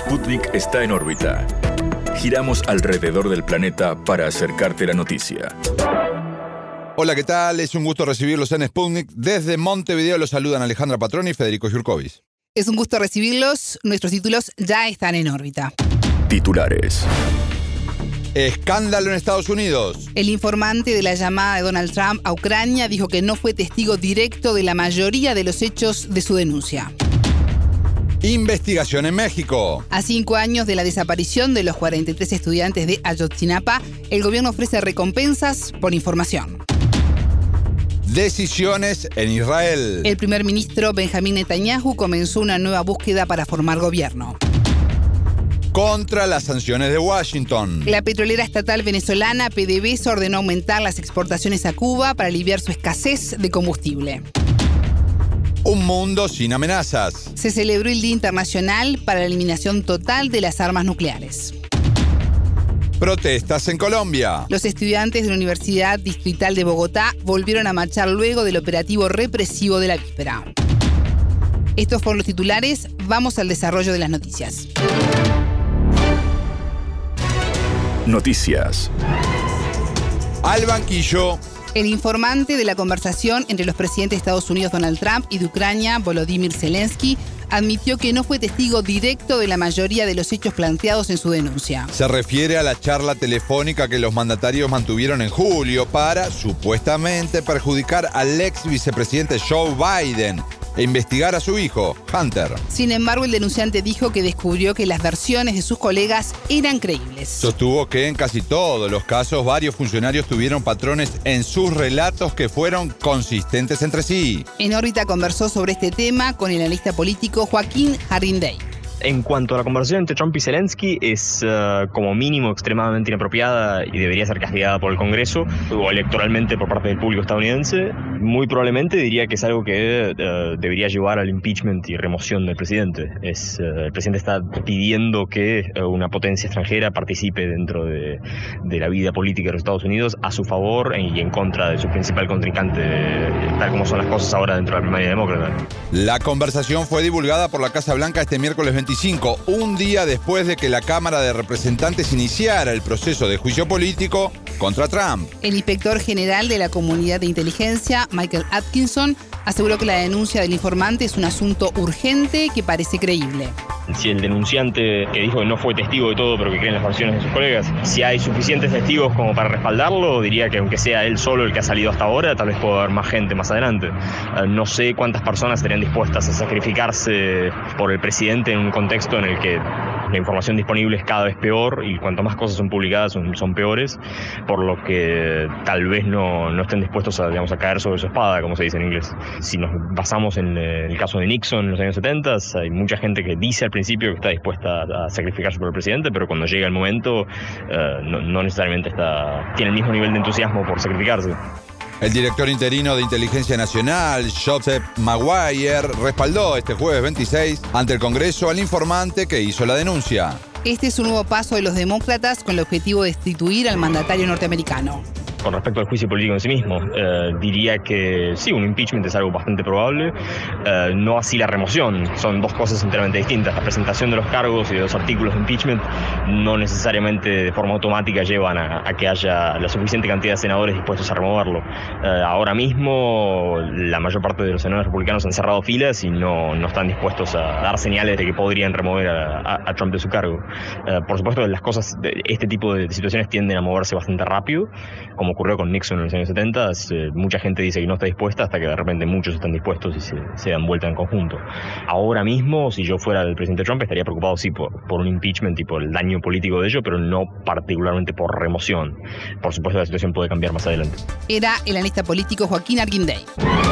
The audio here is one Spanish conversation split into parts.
Sputnik está en órbita. Giramos alrededor del planeta para acercarte la noticia. Hola, ¿qué tal? Es un gusto recibirlos en Sputnik. Desde Montevideo los saludan Alejandra Patroni y Federico Jurkovic. Es un gusto recibirlos. Nuestros títulos ya están en órbita. Titulares. Escándalo en Estados Unidos. El informante de la llamada de Donald Trump a Ucrania dijo que no fue testigo directo de la mayoría de los hechos de su denuncia. Investigación en México. A 5 años de la desaparición de los 43 estudiantes de Ayotzinapa, el gobierno ofrece recompensas por información. Decisiones en Israel. El primer ministro Benjamín Netanyahu comenzó una nueva búsqueda para formar gobierno. Contra las sanciones de Washington. La petrolera estatal venezolana PDVSA ordenó aumentar las exportaciones a Cuba para aliviar su escasez de combustible. Un mundo sin amenazas. Se celebró el Día Internacional para la Eliminación Total de las Armas Nucleares. Protestas en Colombia. Los estudiantes de la Universidad Distrital de Bogotá volvieron a marchar luego del operativo represivo de la víspera. Estos fueron los titulares. Vamos al desarrollo de las noticias. Noticias. Al banquillo. El informante de la conversación entre los presidentes de Estados Unidos Donald Trump y de Ucrania Volodymyr Zelensky admitió que no fue testigo directo de la mayoría de los hechos planteados en su denuncia. Se refiere a la charla telefónica que los mandatarios mantuvieron en julio para, supuestamente, perjudicar al ex vicepresidente Joe Biden e investigar a su hijo, Hunter. Sin embargo, el denunciante dijo que descubrió que las versiones de sus colegas eran creíbles. Sostuvo que en casi todos los casos varios funcionarios tuvieron patrones en sus relatos que fueron consistentes entre sí. En órbita conversó sobre este tema con el analista político Joaquín Arrinday. En cuanto a la conversación entre Trump y Zelensky, es como mínimo extremadamente inapropiada y debería ser castigada por el Congreso o electoralmente por parte del público estadounidense. Muy probablemente diría que es algo que debería llevar al impeachment y remoción del presidente. El presidente está pidiendo que una potencia extranjera participe dentro de la vida política de los Estados Unidos a su favor y en contra de su principal contrincante, tal como son las cosas ahora dentro de la primaria demócrata. La conversación fue divulgada por la Casa Blanca este miércoles 25, un día después de que la Cámara de Representantes iniciara el proceso de juicio político contra Trump. El inspector general de la Comunidad de Inteligencia, Michael Atkinson, aseguró que la denuncia del informante es un asunto urgente que parece creíble. Si el denunciante que dijo que no fue testigo de todo pero que cree en las versiones de sus colegas, si hay suficientes testigos como para respaldarlo, diría que aunque sea él solo el que ha salido hasta ahora, tal vez pueda haber más gente más adelante. No sé cuántas personas estarían dispuestas a sacrificarse por el presidente en un contexto en el que la información disponible es cada vez peor y cuanto más cosas son publicadas son peores, por lo que tal vez no estén dispuestos a caer sobre su espada, como se dice en inglés. Si nos basamos en el caso de Nixon en los años 70, hay mucha gente que dice al principio que está dispuesta a sacrificarse por el presidente, pero cuando llega el momento no necesariamente tiene el mismo nivel de entusiasmo por sacrificarse. El director interino de Inteligencia Nacional, Joseph Maguire, respaldó este jueves 26 ante el Congreso al informante que hizo la denuncia. Este es un nuevo paso de los demócratas con el objetivo de destituir al mandatario norteamericano. Con respecto al juicio político en sí mismo, diría que sí, un impeachment es algo bastante probable, no así la remoción. Son dos cosas enteramente distintas. La presentación de los cargos y de los artículos de impeachment no necesariamente de forma automática llevan a que haya la suficiente cantidad de senadores dispuestos a removerlo. Ahora mismo la mayor parte de los senadores republicanos han cerrado filas y no están dispuestos a dar señales de que podrían remover a Trump de su cargo. Por supuesto, las cosas de este tipo de situaciones tienden a moverse bastante rápido, como ocurrió con Nixon en los años 70, mucha gente dice que no está dispuesta hasta que de repente muchos están dispuestos y se dan vuelta en conjunto. Ahora mismo, si yo fuera el presidente Trump, estaría preocupado sí por un impeachment y por el daño político de ello, pero no particularmente por remoción. Por supuesto, la situación puede cambiar más adelante. Era el analista político Joaquín Arrinday.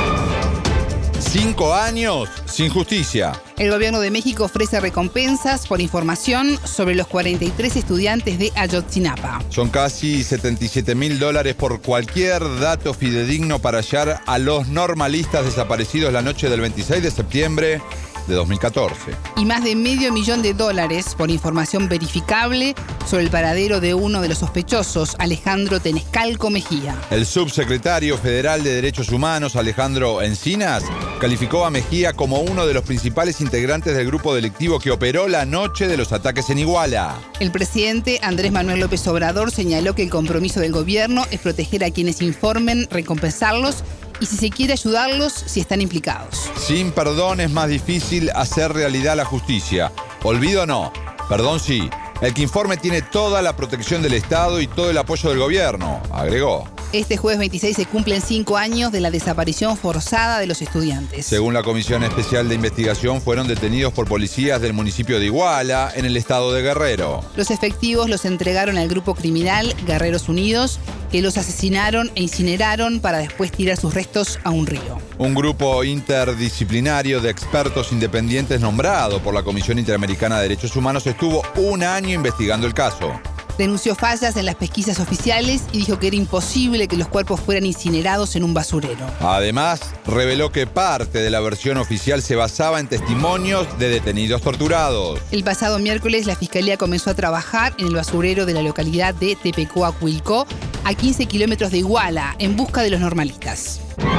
5 años sin justicia. El gobierno de México ofrece recompensas por información sobre los 43 estudiantes de Ayotzinapa. Son casi $77,000 por cualquier dato fidedigno para hallar a los normalistas desaparecidos la noche del 26 de septiembre de 2014. Y más de $500,000 por información verificable sobre el paradero de uno de los sospechosos, Alejandro Tenescalco Mejía. El subsecretario federal de Derechos Humanos, Alejandro Encinas, calificó a Mejía como uno de los principales integrantes del grupo delictivo que operó la noche de los ataques en Iguala. El presidente Andrés Manuel López Obrador señaló que el compromiso del gobierno es proteger a quienes informen, recompensarlos y si se quiere ayudarlos si están implicados. Sin perdón es más difícil hacer realidad la justicia. Olvido no, perdón sí. El que informe tiene toda la protección del Estado y todo el apoyo del gobierno, agregó. Este jueves 26 se cumplen 5 años de la desaparición forzada de los estudiantes. Según la Comisión Especial de Investigación, fueron detenidos por policías del municipio de Iguala, en el estado de Guerrero. Los efectivos los entregaron al grupo criminal Guerreros Unidos, que los asesinaron e incineraron para después tirar sus restos a un río. Un grupo interdisciplinario de expertos independientes nombrado por la Comisión Interamericana de Derechos Humanos estuvo 1 año investigando el caso. Denunció fallas en las pesquisas oficiales y dijo que era imposible que los cuerpos fueran incinerados en un basurero. Además, reveló que parte de la versión oficial se basaba en testimonios de detenidos torturados. El pasado miércoles, la Fiscalía comenzó a trabajar en el basurero de la localidad de Tepecoa-Cuilcó, a 15 kilómetros de Iguala, en busca de los normalistas.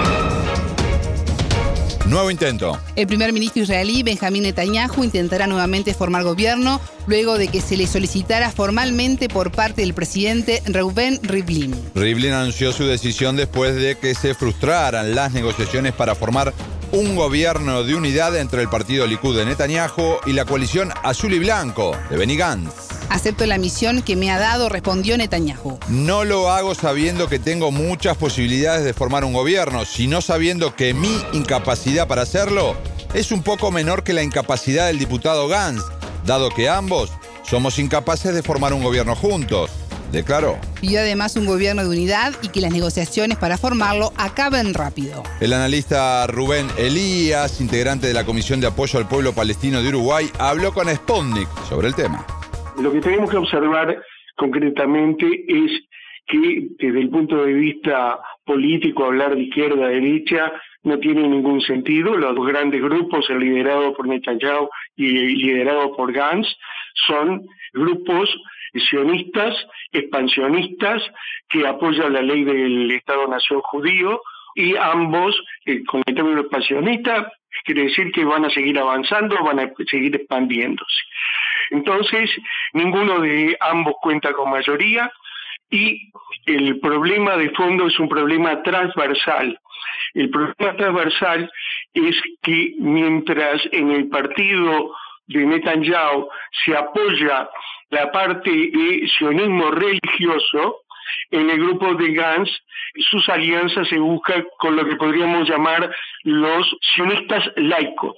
Nuevo intento. El primer ministro israelí, Benjamín Netanyahu, intentará nuevamente formar gobierno luego de que se le solicitara formalmente por parte del presidente Reuven Rivlin. Rivlin anunció su decisión después de que se frustraran las negociaciones para formar un gobierno de unidad entre el partido Likud de Netanyahu y la coalición azul y blanco de Benny Gantz. Acepto la misión que me ha dado, respondió Netanyahu. No lo hago sabiendo que tengo muchas posibilidades de formar un gobierno, sino sabiendo que mi incapacidad para hacerlo es un poco menor que la incapacidad del diputado Gantz, dado que ambos somos incapaces de formar un gobierno juntos, declaró. Pidió además un gobierno de unidad y que las negociaciones para formarlo acaben rápido. El analista Rubén Elías, integrante de la Comisión de Apoyo al Pueblo Palestino de Uruguay, habló con Sputnik sobre el tema. Lo que tenemos que observar concretamente es que desde el punto de vista político hablar de izquierda-derecha no tiene ningún sentido. Los grandes grupos, el liderado por Netanyahu y liderado por Gantz, son grupos sionistas, expansionistas, que apoyan la ley del Estado-Nación judío, y ambos, con el término expansionista, quiere decir que van a seguir avanzando, van a seguir expandiéndose. Entonces, ninguno de ambos cuenta con mayoría y el problema de fondo es un problema transversal. El problema transversal es que mientras en el partido de Netanyahu se apoya la parte de sionismo religioso, en el grupo de Gantz sus alianzas se buscan con lo que podríamos llamar los sionistas laicos.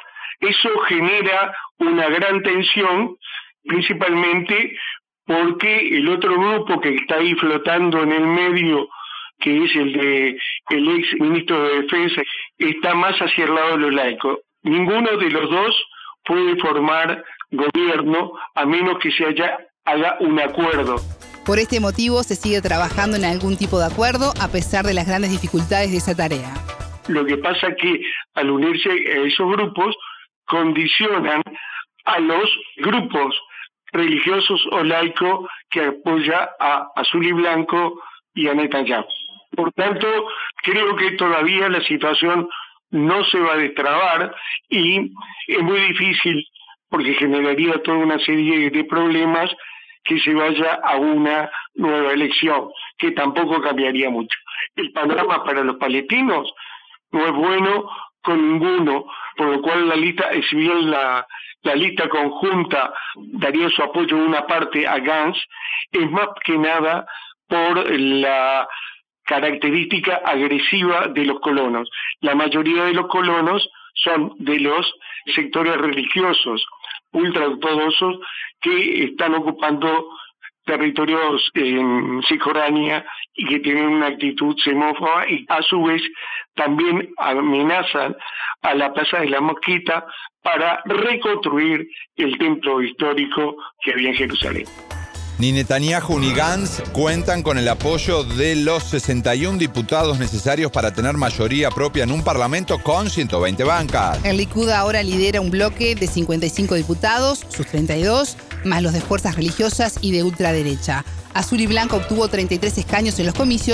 Eso genera una gran tensión, principalmente porque el otro grupo que está ahí flotando en el medio, que es el de el ex ministro de Defensa, está más hacia el lado de los laicos. Ninguno de los dos puede formar gobierno a menos que se haga un acuerdo. Por este motivo se sigue trabajando en algún tipo de acuerdo a pesar de las grandes dificultades de esa tarea. Lo que pasa es que al unirse a esos grupos condicionan a los grupos religiosos o laicos que apoya a Azul y Blanco y a Netanyahu. Por tanto, creo que todavía la situación no se va a destrabar y es muy difícil porque generaría toda una serie de problemas que se vaya a una nueva elección, que tampoco cambiaría mucho. El panorama para los palestinos no es bueno con ninguno, por lo cual la lista, si bien la lista conjunta daría su apoyo en una parte a Gantz, es más que nada por la característica agresiva de los colonos. La mayoría de los colonos son de los sectores religiosos ultraortodoxos que están ocupando territorios en Cisjordania y que tienen una actitud xenófoba y a su vez también amenazan a la Plaza de la Mezquita para reconstruir el templo histórico que había en Jerusalén. Ni Netanyahu ni Gantz cuentan con el apoyo de los 61 diputados necesarios para tener mayoría propia en un parlamento con 120 bancas. El Likud ahora lidera un bloque de 55 diputados, sus 32, más los de fuerzas religiosas y de ultraderecha. Azul y Blanco obtuvo 33 escaños en los comicios,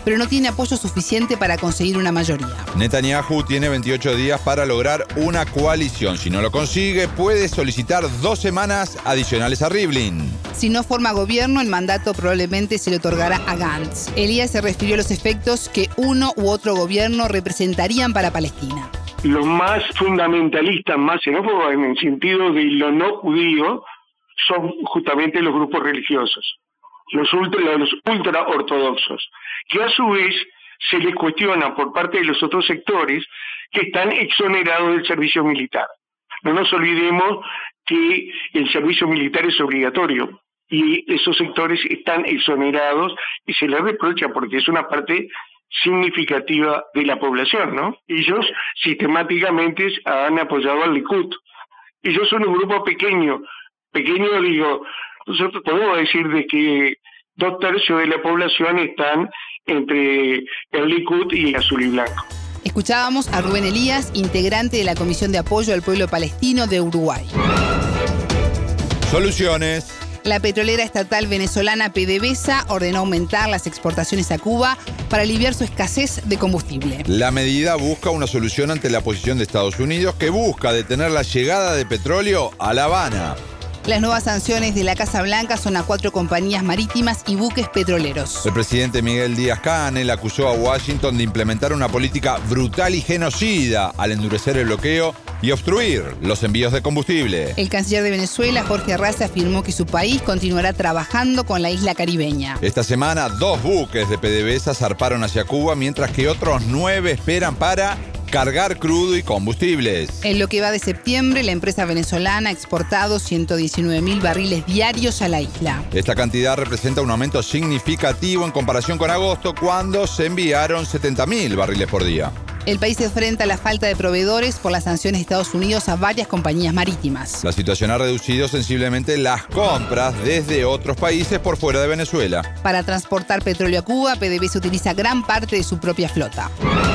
pero no tiene apoyo suficiente para conseguir una mayoría. Netanyahu tiene 28 días para lograr una coalición. Si no lo consigue, puede solicitar 2 semanas adicionales a Rivlin. Si no forma gobierno, el mandato probablemente se le otorgará a Gantz. Elías se refirió a los efectos que uno u otro gobierno representarían para Palestina. Los más fundamentalistas, más xenófobos en el sentido de lo no judío, son justamente los grupos religiosos, los ultra ortodoxos, que a su vez se les cuestiona por parte de los otros sectores que están exonerados del servicio militar. No nos olvidemos que el servicio militar es obligatorio y esos sectores están exonerados y se les reprocha porque es una parte significativa de la población, ¿no? Ellos sistemáticamente han apoyado al Likud. Ellos son un grupo pequeño digo, nosotros podemos decir de que 2/3 de la población están entre el Likud y el azul y blanco. Escuchábamos a Rubén Elías, integrante de la Comisión de Apoyo al Pueblo Palestino de Uruguay. Soluciones. La petrolera estatal venezolana PDVSA ordenó aumentar las exportaciones a Cuba para aliviar su escasez de combustible. La medida busca una solución ante la posición de Estados Unidos, que busca detener la llegada de petróleo a La Habana. Las nuevas sanciones de la Casa Blanca son a 4 compañías marítimas y buques petroleros. El presidente Miguel Díaz-Canel acusó a Washington de implementar una política brutal y genocida al endurecer el bloqueo y obstruir los envíos de combustible. El canciller de Venezuela, Jorge Arraza, afirmó que su país continuará trabajando con la isla caribeña. Esta semana, 2 buques de PDVSA zarparon hacia Cuba, mientras que otros 9 esperan para cargar crudo y combustibles. En lo que va de septiembre, la empresa venezolana ha exportado 119.000 barriles diarios a la isla. Esta cantidad representa un aumento significativo en comparación con agosto, cuando se enviaron 70.000 barriles por día. El país se enfrenta a la falta de proveedores por las sanciones de Estados Unidos a varias compañías marítimas. La situación ha reducido sensiblemente las compras desde otros países por fuera de Venezuela. Para transportar petróleo a Cuba, PDVSA utiliza gran parte de su propia flota.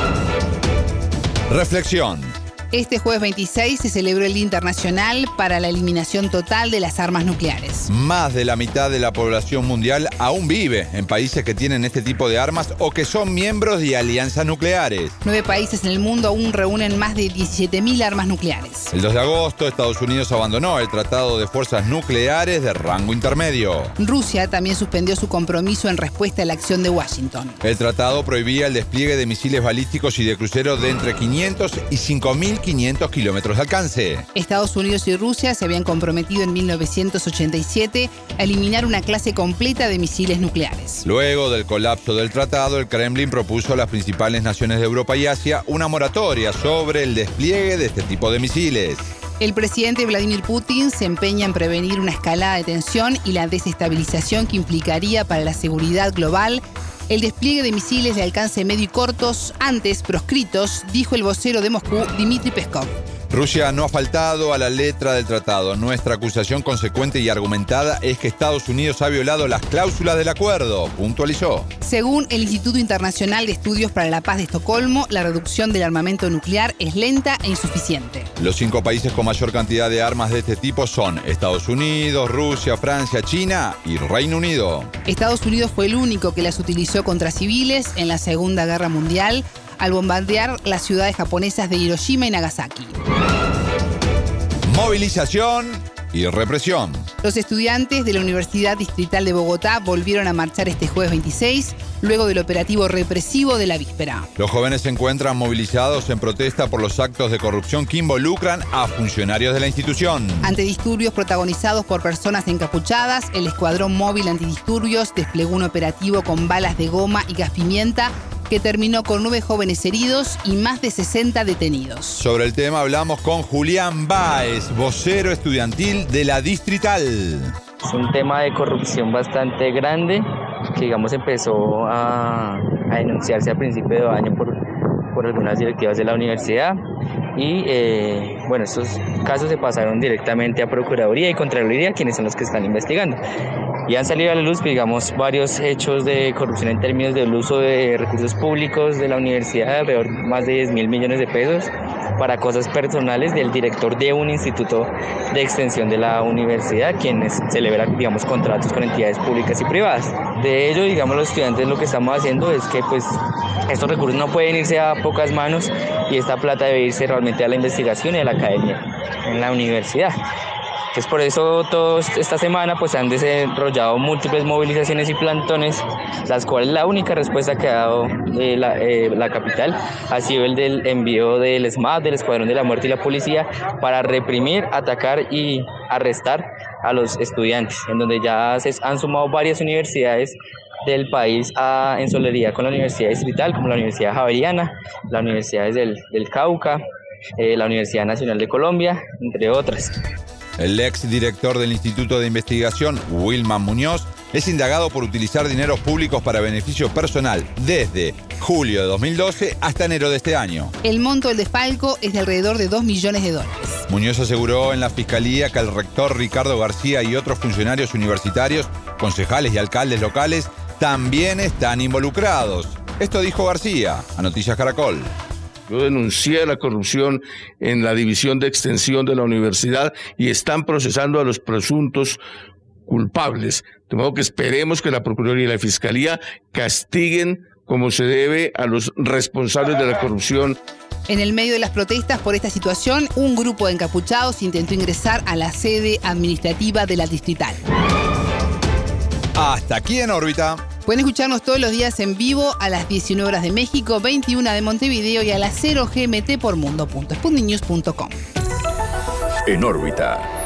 Reflexión. Este jueves 26 se celebró el Día Internacional para la Eliminación Total de las Armas Nucleares. Más de la mitad de la población mundial aún vive en países que tienen este tipo de armas o que son miembros de alianzas nucleares. 9 países en el mundo aún reúnen más de 17.000 armas nucleares. El 2 de agosto, Estados Unidos abandonó el Tratado de Fuerzas Nucleares de rango intermedio. Rusia también suspendió su compromiso en respuesta a la acción de Washington. El tratado prohibía el despliegue de misiles balísticos y de cruceros de entre 500 y 5.500 kilómetros de alcance. Estados Unidos y Rusia se habían comprometido en 1987 a eliminar una clase completa de misiles nucleares. Luego del colapso del tratado, el Kremlin propuso a las principales naciones de Europa y Asia una moratoria sobre el despliegue de este tipo de misiles. El presidente Vladimir Putin se empeña en prevenir una escalada de tensión y la desestabilización que implicaría para la seguridad global el despliegue de misiles de alcance medio y cortos, antes proscritos, dijo el vocero de Moscú, Dmitry Peskov. Rusia no ha faltado a la letra del tratado. Nuestra acusación consecuente y argumentada es que Estados Unidos ha violado las cláusulas del acuerdo, puntualizó. Según el Instituto Internacional de Estudios para la Paz de Estocolmo, la reducción del armamento nuclear es lenta e insuficiente. Los 5 países con mayor cantidad de armas de este tipo son Estados Unidos, Rusia, Francia, China y Reino Unido. Estados Unidos fue el único que las utilizó contra civiles en la Segunda Guerra Mundial, al bombardear las ciudades japonesas de Hiroshima y Nagasaki. Movilización y represión. Los estudiantes de la Universidad Distrital de Bogotá volvieron a marchar este jueves 26, luego del operativo represivo de la víspera. Los jóvenes se encuentran movilizados en protesta por los actos de corrupción que involucran a funcionarios de la institución. Ante disturbios protagonizados por personas encapuchadas, el Escuadrón Móvil Antidisturbios desplegó un operativo con balas de goma y gas pimienta que terminó con 9 jóvenes heridos y más de 60 detenidos. Sobre el tema hablamos con Julián Báez, vocero estudiantil de la Distrital. Es un tema de corrupción bastante grande que, digamos, empezó a denunciarse a principio de año por algunas directivas de la universidad y bueno, estos casos se pasaron directamente a Procuraduría y Contraloría, quienes son los que están investigando. Y han salido a la luz, digamos, varios hechos de corrupción en términos del uso de recursos públicos de la universidad, de alrededor de más de 10.000 millones de pesos, para cosas personales del director de un instituto de extensión de la universidad, quien celebra, digamos, contratos con entidades públicas y privadas. de ello, digamos, los estudiantes lo que estamos haciendo es que pues estos recursos no pueden irse a pocas manos y esta plata debe irse realmente a la investigación y a la academia en la universidad. Entonces por eso esta semana pues han desarrollado múltiples movilizaciones y plantones, las cuales la única respuesta que ha dado la capital ha sido el del envío del SMAT, del Escuadrón de la Muerte y la policía para reprimir, atacar y arrestar a los estudiantes, en donde ya se han sumado varias universidades del país en solidaridad con la Universidad Distrital, como la Universidad Javeriana, las universidades del Cauca, la Universidad Nacional de Colombia, entre otras. El ex director del Instituto de Investigación, Wilman Muñoz, es indagado por utilizar dineros públicos para beneficio personal desde julio de 2012 hasta enero de este año. El monto del desfalco es de alrededor de $2 millones. Muñoz aseguró en la Fiscalía que el rector Ricardo García y otros funcionarios universitarios, concejales y alcaldes locales también están involucrados. Esto dijo García a Noticias Caracol. Yo denuncié la corrupción en la división de extensión de la universidad y están procesando a los presuntos culpables. De modo que esperemos que la Procuraduría y la Fiscalía castiguen como se debe a los responsables de la corrupción. En el medio de las protestas por esta situación, un grupo de encapuchados intentó ingresar a la sede administrativa de la Distrital. Hasta aquí En órbita. Pueden escucharnos todos los días en vivo a las 19 horas de México, 21 de Montevideo y a las 0 GMT por mundo.sputniknews.com. En órbita.